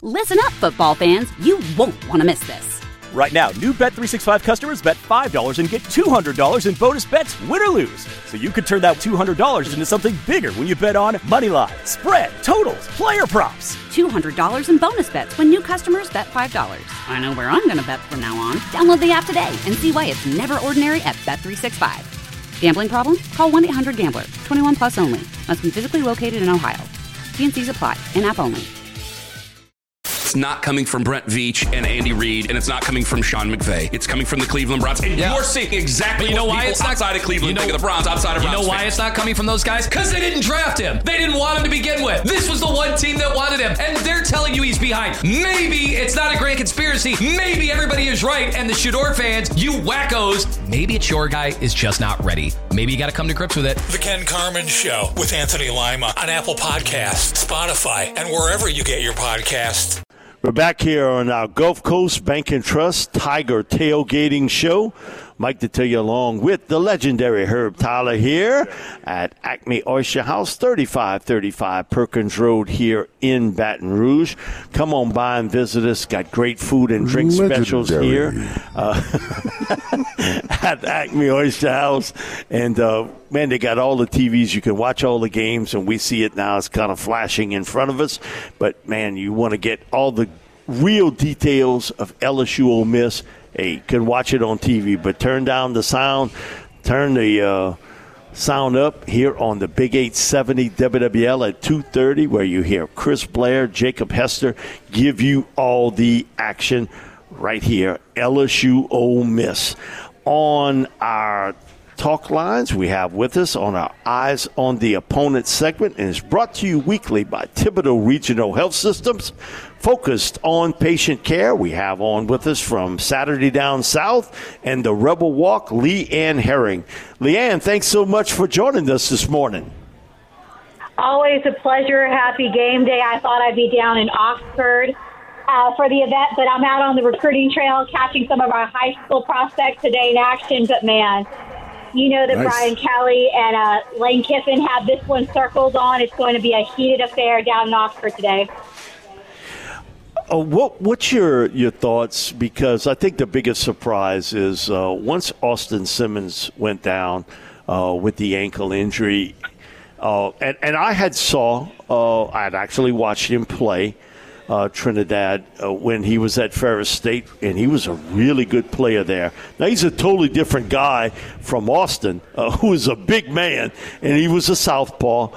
Listen up, football fans. You won't want to miss this. Right now, new Bet365 customers bet $5 and get $200 in bonus bets, win or lose. So you could turn that $200 into something bigger when you bet on money line, spread, totals, player props. $200 in bonus bets when new customers bet $5. I know where I'm going to bet from now on. Download the app today and see why it's never ordinary at Bet365. Gambling problem? Call 1-800-GAMBLER. 21 plus only. Must be physically located in Ohio. T&Cs apply. In-app only. It's not coming from Brent Veach and Andy Reid, and it's not coming from Sean McVay. It's coming from the Cleveland Browns. And you're seeing exactly what people outside of Cleveland think of the Browns, outside of Browns. You know why it's not coming from those guys? Because they didn't draft him. They didn't want him to begin with. This was the one team that wanted him, and they're telling you he's behind. Maybe it's not a grand conspiracy. Maybe everybody is right, and the Shador fans, you wackos, maybe it's your guy is just not ready. Maybe you got to come to grips with it. The Ken Carman Show with Anthony Lima on Apple Podcasts, Spotify, and wherever you get your podcasts. We're back here on our Gulf Coast Bank and Trust Tiger Tailgating Show. Mike Detillier along with the legendary Herb Tyler here at Acme Oyster House, 3535 Perkins Road here in Baton Rouge. Come on by and visit us. Got great food and drink specials here at Acme Oyster House. And, man, they got all the TVs. You can watch all the games, and we see it now. It's kind of flashing in front of us. But, man, you want to get all the real details of LSU Ole Miss. Hey, you can watch it on TV, but turn down the sound, turn the sound up here on the Big 870 WWL at 2:30, where you hear Chris Blair, Jacob Hester give you all the action right here. LSU Ole Miss. On our talk lines, we have with us on our Eyes on the Opponent segment, and it's brought to you weekly by Thibodeau Regional Health Systems, focused on patient care. We have on with us from Saturday Down South and the Rebel Walk, Leanne Herring. Leanne, thanks so much for joining us this morning. Always a pleasure. Happy game day. I thought I'd be down in Oxford for the event, but I'm out on the recruiting trail catching some of our high school prospects today in action. But, man, you know that nice. Brian Kelly and Lane Kiffin have this one circled on. It's going to be a heated affair down in Oxford today. What's your thoughts? Because I think the biggest surprise is once Austin Simmons went down with the ankle injury, and I had actually watched him play Trinidad when he was at Ferris State, and he was a really good player there. Now, he's a totally different guy from Austin, who is a big man, and he was a southpaw.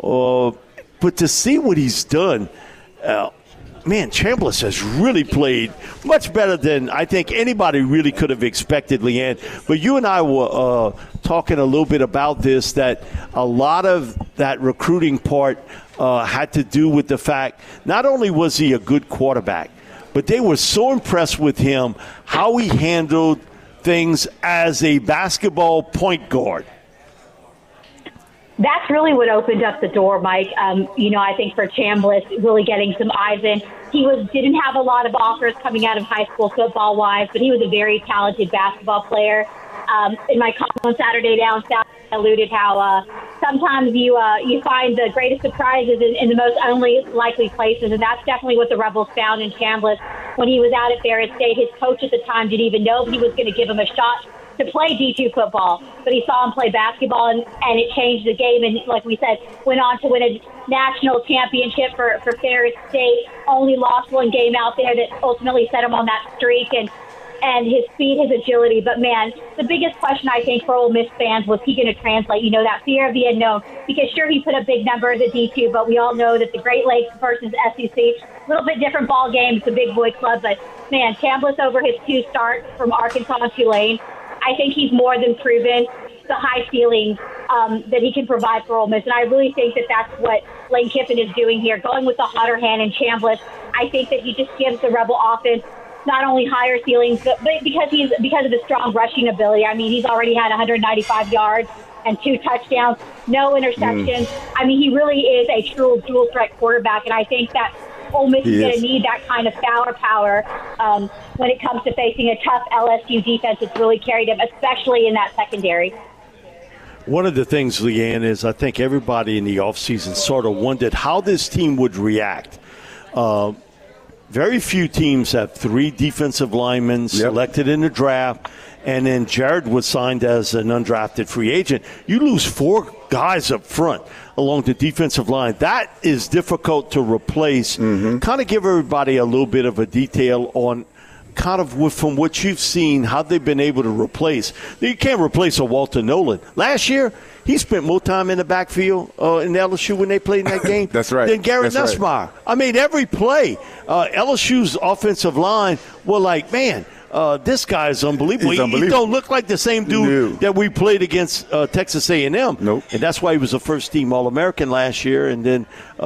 But to see what he's done, man, Chambliss has really played much better than I think anybody really could have expected, Leanne. But you and I were talking a little bit about this, that a lot of that recruiting part had to do with the fact not only was he a good quarterback, but they were so impressed with him, how he handled things as a basketball point guard. That's really what opened up the door, Mike. I think for Chambliss, really getting some eyes in. He didn't have a lot of offers coming out of high school football-wise, but he was a very talented basketball player. In my column on Saturday Down South, I alluded how sometimes you find the greatest surprises in the most unlikely places, and that's definitely what the Rebels found in Chambliss. When he was out at Ferris State, his coach at the time didn't even know he was going to give him a shot to play D2 football, but he saw him play basketball, and it changed the game. And like we said, went on to win a national championship for Ferris State. Only lost one game out there that ultimately set him on that streak, and his speed, his agility. But, man, the biggest question I think for Ole Miss fans was he going to translate, that fear of the unknown. Because, sure, he put up big numbers at D2, but we all know that the Great Lakes versus SEC, a little bit different ball game. It's a big boy club. But, man, Chambliss over his 2 starts from Arkansas and Tulane, I think he's more than proven the high ceiling that he can provide for Ole Miss. And I really think that that's what Lane Kiffin is doing here, going with the hotter hand in Chambliss. I think that he just gives the Rebel offense not only higher ceilings, but because of his strong rushing ability. I mean, he's already had 195 yards and 2 touchdowns, no interceptions. I mean, he really is a true dual-threat quarterback, and I think that Ole Miss is going to need that kind of power when it comes to facing a tough LSU defense that's really carried him, especially in that secondary. One of the things, Leanne, is I think everybody in the offseason sort of wondered how this team would react. very few teams have 3 defensive linemen selected in the draft, and then Jared was signed as an undrafted free agent. You lose 4 guys up front along the defensive line. That is difficult to replace. Kind of give everybody a little bit of a detail on kind of from what you've seen, how they've been able to replace. You can't replace a Walter Nolan. Last year, he spent more time in the backfield in LSU when they played in that game That's right. than Garrett That's Nussmeier. Right. I mean, every play, LSU's offensive line were like, man, this guy is unbelievable. He don't look like the same dude that we played against Texas A&M. Nope. And that's why he was a first-team All-American last year. And then,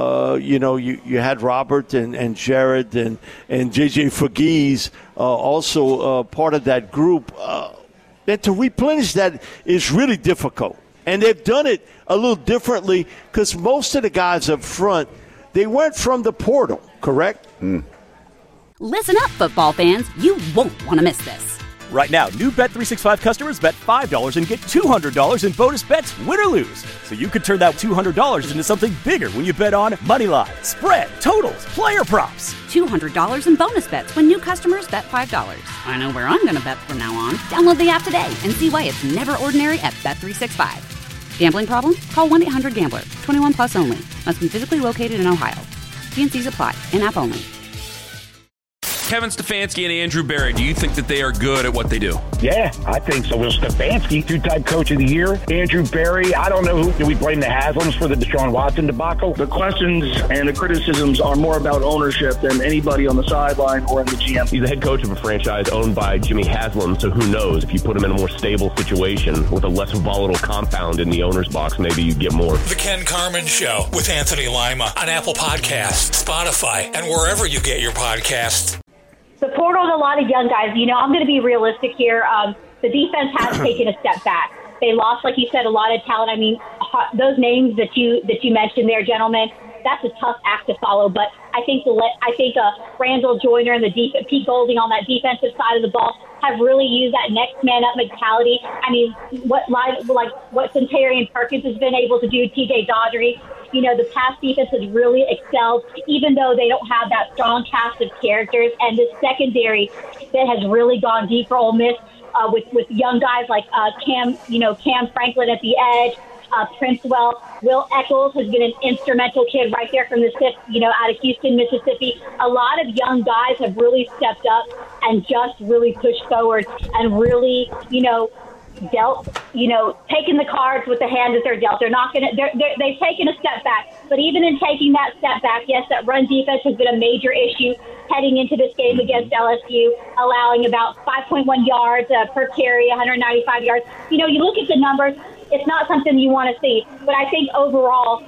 you had Robert and Jared and J.J. Fagese also part of that group. And to replenish that is really difficult. And they've done it a little differently because most of the guys up front, they weren't from the portal, correct? Listen up, football fans. You won't want to miss this. Right now, new Bet365 customers bet $5 and get $200 in bonus bets, win or lose. So you could turn that $200 into something bigger when you bet on Moneyline, spread, totals, player props. $200 in bonus bets when new customers bet $5. I know where I'm going to bet from now on. Download the app today and see why it's never ordinary at Bet365. Gambling problem? Call 1-800-GAMBLER. 21 plus only. Must be physically located in Ohio. T&Cs apply. In-app only. Kevin Stefanski and Andrew Berry, do you think that they are good at what they do? Yeah, I think so. Well, Stefanski, 2-time coach of the year. Andrew Berry, I don't know who. Do we blame the Haslams for the Deshaun Watson debacle? The questions and the criticisms are more about ownership than anybody on the sideline or in the GM. He's the head coach of a franchise owned by Jimmy Haslam, so who knows? If you put him in a more stable situation with a less volatile compound in the owner's box, maybe you get more. The Ken Carman Show with Anthony Lima on Apple Podcasts, Spotify, and wherever you get your podcasts. The portal, a lot of young guys. I'm going to be realistic here. The defense has taken a step back. They lost, like you said, a lot of talent. I mean, those names that you mentioned there, gentlemen, that's a tough act to follow. But I think Randall Joyner and Pete Golding on that defensive side of the ball have really used that next man up mentality. I mean, what Centurion Perkins has been able to do, TJ Daugherty. The pass defense has really excelled, even though they don't have that strong cast of characters. And the secondary that has really gone deep for Ole Miss with young guys like Cam Franklin at the edge, Princewell. Will Eccles has been an instrumental kid right there from out of Houston, Mississippi. A lot of young guys have really stepped up and just really pushed forward and really, dealt, taking the cards with the hand that they're dealt. They're not going to, they've taken a step back. But even in taking that step back, yes, that run defense has been a major issue heading into this game against LSU, allowing about 5.1 yards per carry, 195 yards. You look at the numbers, it's not something you want to see. But I think overall,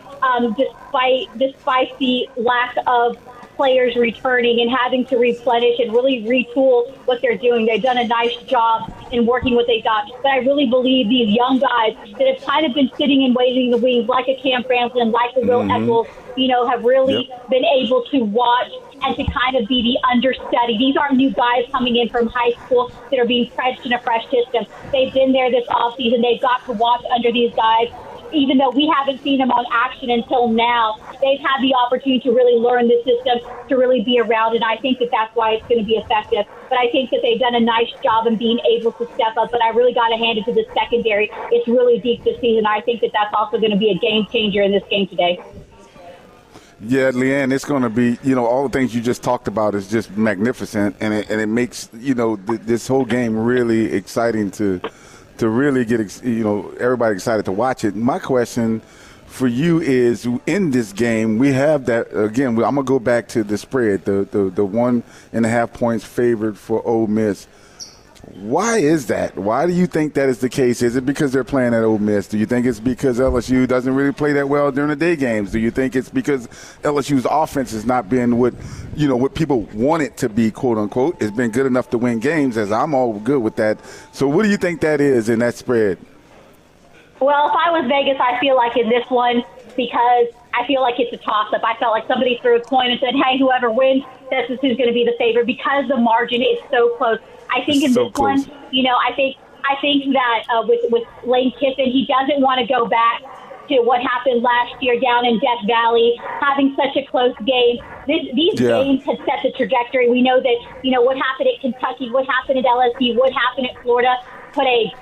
despite the lack of players returning and having to replenish and really retool what they're doing, they've done a nice job in working what they got. But I really believe these young guys that have kind of been sitting and waiting in the wings, like a Cam Franklin, like a Will Eccles, have really been able to watch and to kind of be the understudy. These aren't new guys coming in from high school that are being pressed in a fresh system. They've been there this offseason. They've got to watch under these guys. Even though we haven't seen them on action until now, they've had the opportunity to really learn the system, to really be around, and I think that that's why it's going to be effective. But I think that they've done a nice job in being able to step up, but I really got to hand it to the secondary. It's really deep this season. I think that that's also going to be a game changer in this game today. Yeah, Leanne, it's going to be, all the things you just talked about is just magnificent, and it makes, this whole game really exciting to really get, everybody excited to watch it. My question for you is, in this game, we have that, again, I'm going to go back to the spread, the 1.5 points favored for Ole Miss. Why is that? Why do you think that is the case? Is it because they're playing at Ole Miss? Do you think it's because LSU doesn't really play that well during the day games? Do you think it's because LSU's offense has not been what people want it to be, quote unquote? It's been good enough to win games, as I'm all good with that. So what do you think that is in that spread? Well, if I was Vegas, I feel like in this one, because I feel like it's a toss-up. I felt like somebody threw a coin and said, hey, whoever wins, this is who's going to be the favorite, because the margin is so close. I think in this one, I think that with Lane Kiffin, he doesn't want to go back to what happened last year down in Death Valley, having such a close game. These games have set the trajectory. We know that, what happened at Kentucky, what happened at LSU, what happened at Florida, put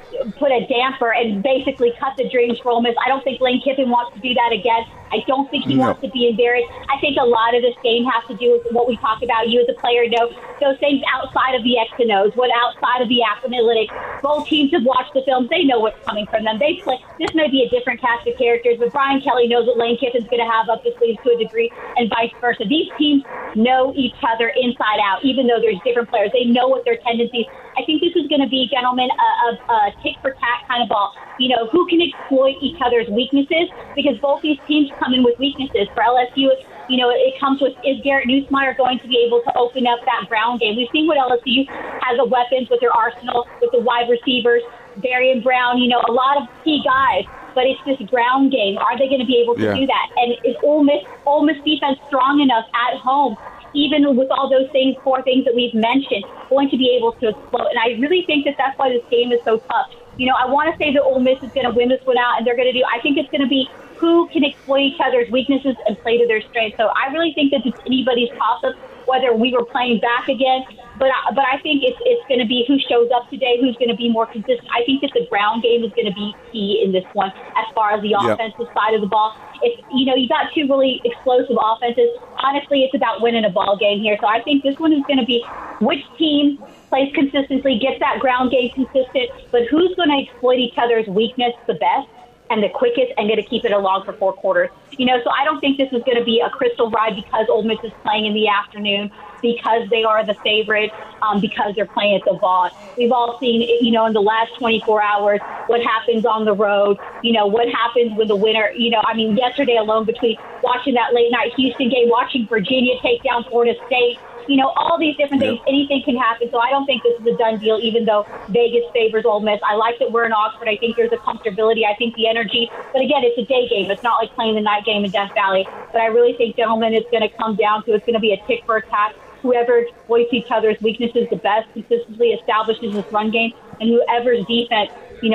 a damper and basically cut the dreams for Ole Miss. I don't think Lane Kiffin wants to do that again. I don't think he wants to be embarrassed. I think a lot of this game has to do with what we talk about. You as a player know those things outside of the X and O's, what outside of the analytics. Both teams have watched the films. They know what's coming from them. They play. This may be a different cast of characters, but Brian Kelly knows what Lane Kiffin's going to have up his sleeves to a degree, and vice versa. These teams know each other inside out, even though there's different players. They know what their tendencies. I think this is going to be, gentlemen, a tick-for-tat kind of ball. Who can exploit each other's weaknesses? Because both these teams come in with weaknesses. For LSU, it comes with, is Garrett Nussmeier going to be able to open up that ground game? We've seen what LSU has of weapons with their arsenal, with the wide receivers, Darian Brown, a lot of key guys. But it's this ground game. Are they going to be able to do that? And is Ole Miss defense strong enough at home, even with all those four things that we've mentioned, going to be able to explode? And I really think that that's why this game is so tough. I want to say that Ole Miss is going to win this one out, and they're going to do. I think it's going to be who can exploit each other's weaknesses and play to their strengths. So I really think that it's anybody's toss-up whether we were playing back again. But I think it's going to be who shows up today, who's going to be more consistent. I think that the ground game is going to be key in this one as far as the offensive side of the ball. It's, you got two really explosive offenses. Honestly, it's about winning a ball game here. So I think this one is going to be which team plays consistently, gets that ground game consistent, but who's going to exploit each other's weakness the best and the quickest and going to keep it along for 4 quarters. So I don't think this is going to be a crystal ride because Ole Miss is playing in the afternoon, because they are the favorite, because they're playing at the Vaught. We've all seen, in the last 24 hours, what happens on the road, what happens when the winner, yesterday alone between watching that late night Houston game, watching Virginia take down Florida State, all these different things, anything can happen. So I don't think this is a done deal, even though Vegas favors Ole Miss. I like that we're in Oxford. I think there's a comfortability. I think the energy. But again, it's a day game. It's not like playing the night game in Death Valley. But I really think, gentlemen, it's going to come down to it's going to be a tick for attack. Whoever exploits each other's weaknesses the best, consistently establishes this run game, and whoever's defense,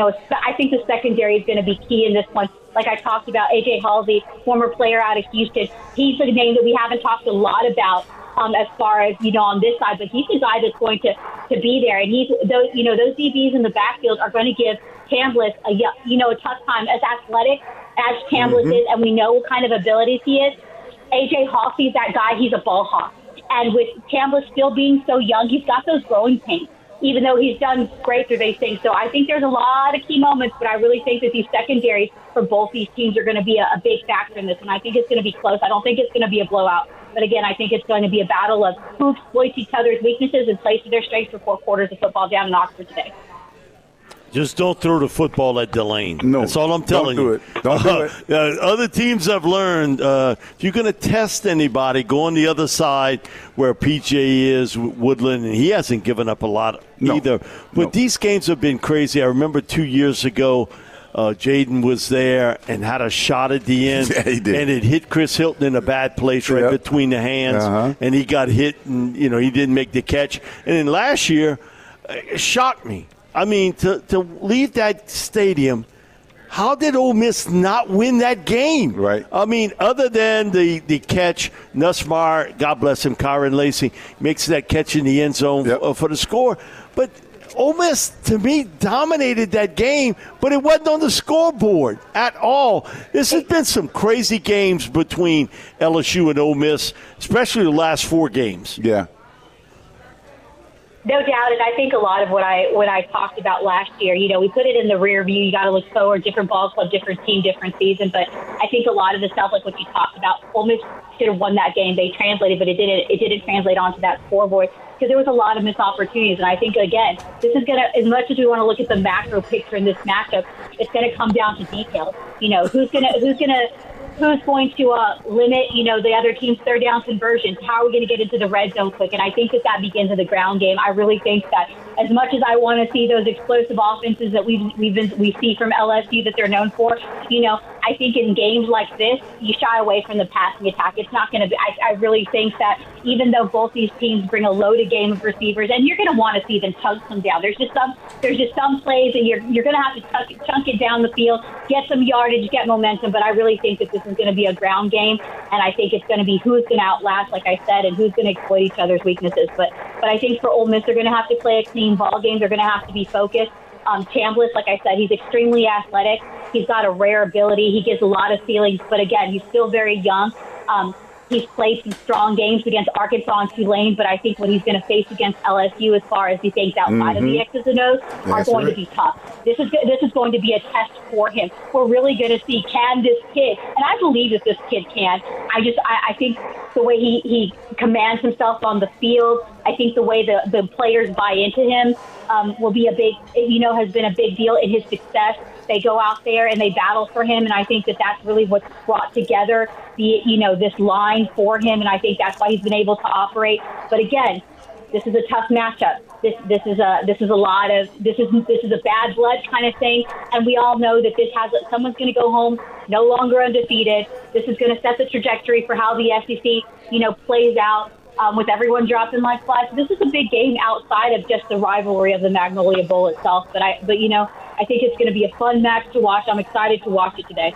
I think the secondary is going to be key in this one. Like I talked about, A.J. Halsey, former player out of Houston. He's a name that we haven't talked a lot about as far as, on this side, but he's the guy that's going to be there. And he's those DBs in the backfield are going to give Chambliss a tough time. As athletic as Chambliss is, and we know what kind of abilities he is, A.J. Halsey's that guy. He's a ball hawk. And with Chambliss still being so young, he's got those growing pains, even though he's done great through these things. So I think there's a lot of key moments, but I really think that these secondaries for both these teams are going to be a big factor in this, and I think it's going to be close. I don't think it's going to be a blowout. But again, I think it's going to be a battle of who exploits each other's weaknesses and plays to their strengths for 4 quarters of football down in Oxford today. Just don't throw the football at Delane. No, that's all I'm telling you. Don't do it. Other teams have learned if you're going to test anybody, go on the other side where PJ is, Woodland, and he hasn't given up a lot either. But these games have been crazy. I remember 2 years ago, Jaden was there and had a shot at the end, he did. And it hit Chris Hilton in a bad place right between the hands, and he got hit, and he didn't make the catch. And then last year, it shocked me. I mean, to leave that stadium, how did Ole Miss not win that game? Right. I mean, other than the catch, Nussmeier, God bless him, Kyron Lacy, makes that catch in the end zone for the score. But Ole Miss, to me, dominated that game, but it wasn't on the scoreboard at all. This has been some crazy games between LSU and Ole Miss, especially the last 4 games. Yeah. No doubt, and I think a lot of what I talked about last year, we put it in the rear view. You got to look forward, different ball club, different team, different season. But I think a lot of the stuff, like what you talked about, Ole Miss should have won that game. They translated, but it didn't translate onto that scoreboard because there was a lot of missed opportunities. And I think, again, this is going to, as much as we want to look at the macro picture in this matchup, it's going to come down to details. Who's going to limit, the other team's third down conversions? How are we going to get into the red zone quick? And I think that begins in the ground game. I really think that as much as I want to see those explosive offenses that we see from LSU that they're known for, I think in games like this, you shy away from the passing attack. It's not going to be. I really think that even though both these teams bring a loaded game of receivers, and you're going to want to see them chunk them down. There's just some plays that you're going to have to chunk it down the field, get some yardage, get momentum. But I really think that this is going to be a ground game, and I think it's going to be who's going to outlast, like I said, and who's going to exploit each other's weaknesses. But I think for Ole Miss, they're going to have to play a clean ball game. They're going to have to be focused. Chambliss, like I said, he's extremely athletic. He's got a rare ability. He gives a lot of ceilings, but again, he's still very young. He's played some strong games against Arkansas and Tulane, but I think what he's going to face against LSU, as far as he thinks outside of the X's and O's, are going to be tough. This is going to be a test for him. We're really going to see, can this kid, and I believe that this kid can. I think the way he commands himself on the field, I think the way the players buy into him will be has been a big deal in his success. They go out there and they battle for him, and I think that that's really what's brought together this line for him, and I think that's why he's been able to operate. But again, this is a tough matchup. This is a bad blood kind of thing, and we all know that someone's going to go home no longer undefeated. This is going to set the trajectory for how the SEC plays out. With everyone dropping like flies, this is a big game outside of just the rivalry of the Magnolia Bowl itself. But I think it's going to be a fun match to watch. I'm excited to watch it today.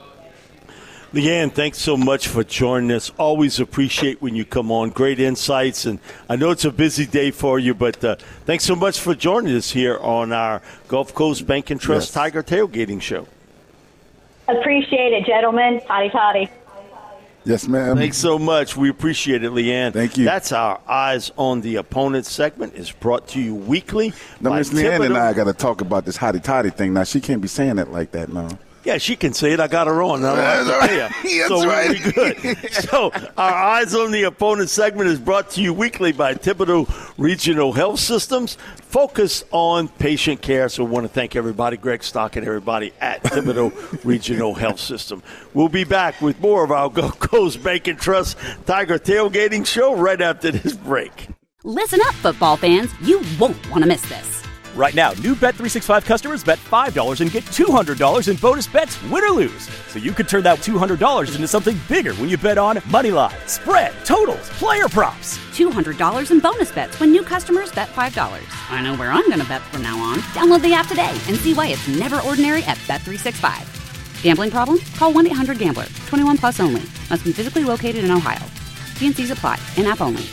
Leanne, thanks so much for joining us. Always appreciate when you come on. Great insights, and I know it's a busy day for you, but thanks so much for joining us here on our Gulf Coast Bank and Trust Tiger Tailgating Show. Appreciate it, gentlemen. Toddy. Yes, ma'am. Thanks so much. We appreciate it, Leanne. Thank you. That's our Eyes on the Opponent segment. It's brought to you weekly. Now, Miss Leanne and I got to talk about this hotty-toddy thing. Now, she can't be saying it like that, no. Yeah, she can say it. I got her on. I don't have to pay her. So we're good. So our Eyes on the Opponent segment is brought to you weekly by Thibodeau Regional Health Systems. Focus on patient care. So we want to thank everybody, Greg Stock and everybody at Thibodeau Regional Health System. We'll be back with more of our Gulf Coast Bank and Trust Tiger Tailgating Show right after this break. Listen up, football fans. You won't want to miss this. Right now, new Bet365 customers bet $5 and get $200 in bonus bets, win or lose. So you could turn that $200 into something bigger when you bet on moneyline, spread, totals, player props. $200 in bonus bets when new customers bet $5. I know where I'm going to bet from now on. Download the app today and see why it's never ordinary at Bet365. Gambling problem? Call 1-800-GAMBLER. 21 plus only. Must be physically located in Ohio. T&Cs apply. In-app only.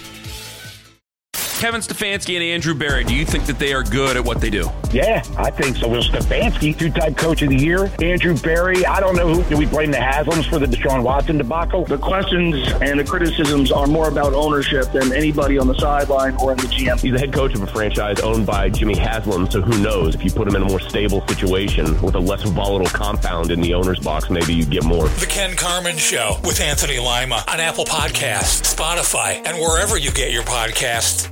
Kevin Stefanski and Andrew Berry, do you think that they are good at what they do? Yeah, I think so. Will Stefanski, two-time coach of the year. Andrew Berry, I don't know who. Do we blame the Haslams for the Deshaun Watson debacle? The questions and the criticisms are more about ownership than anybody on the sideline or in the GM. He's the head coach of a franchise owned by Jimmy Haslam, so who knows? If you put him in a more stable situation with a less volatile compound in the owner's box, maybe you get more. The Ken Carman Show with Anthony Lima on Apple Podcasts, Spotify, and wherever you get your podcasts.